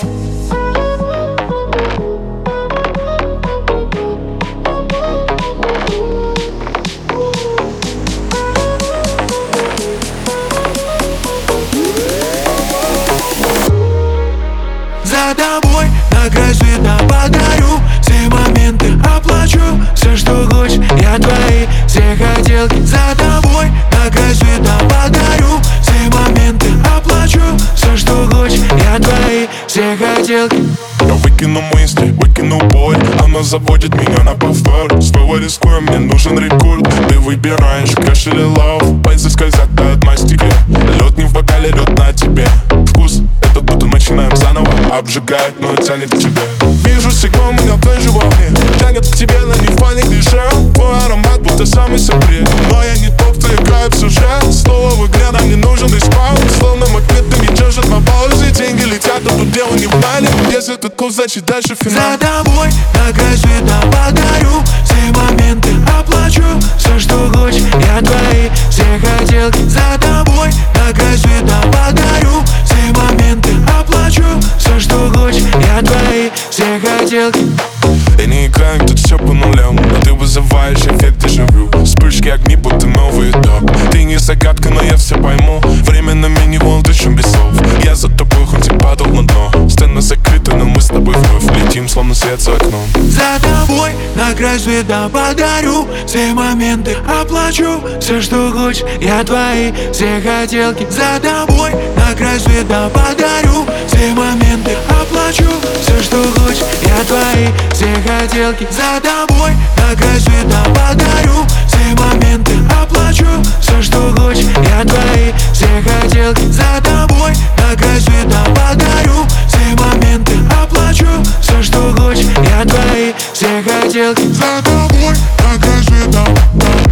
За тобой на край света подарю все моменты, оплачу все, что хочешь, я твои все хотелки. За тобой на край света подарю все моменты, оплачу все, что хочешь, я твои все хотелки. Я выкину мысли, выкину боль, она заводит меня на повтор. Снова рискую, мне нужен рекорд. Ты выбираешь кэш или лав, пальцы скользят от мастики. Лед не в бокале, лед на тебе. Вкус этот будто начинаем заново. Обжигает, но тянет к тебе. Вижу сигнал, меня твой животный тянет к тебе, на нефа не дышал. Твой аромат будто самый секрет. Но я не тот, кто играет в сюжет. Снова в игре нам не нужен респаун. Словно магнит, ты не держит на паузе. Деньги летят, но тут дело не в мане. Если тут курс, значит дальше финал. За тобой на край света подарю все моменты, оплачу все, что хочешь, я твои все хотелки. За тобой на край света подарю все моменты, оплачу все, что хочешь, я твои все хотелки. Я не играю, тут все по нулям, но ты вызываешь эффект дежавю. Вспышки огни, будто новый этап. Ты не загадка, но я все пойму. Время на мини-волн, дышим без слов. Я за тобой, хоть и падал на дно. Сцена закрыта, но мы с тобой вновь летим, словно свет за окном. За тобой на край света подарю все моменты, оплачу все, что хочешь, я твои все хотелки. За тобой на край света подарю все моменты, оплачу все, что хочешь, я твои все хотелки. За тобой на край света подарю все моменты, оплачу все, что хочешь, я твои все хотелки. За тобой на край света подарю все моменты, оплачу все, что хочешь, я твои все хотелки. За тобой на край света.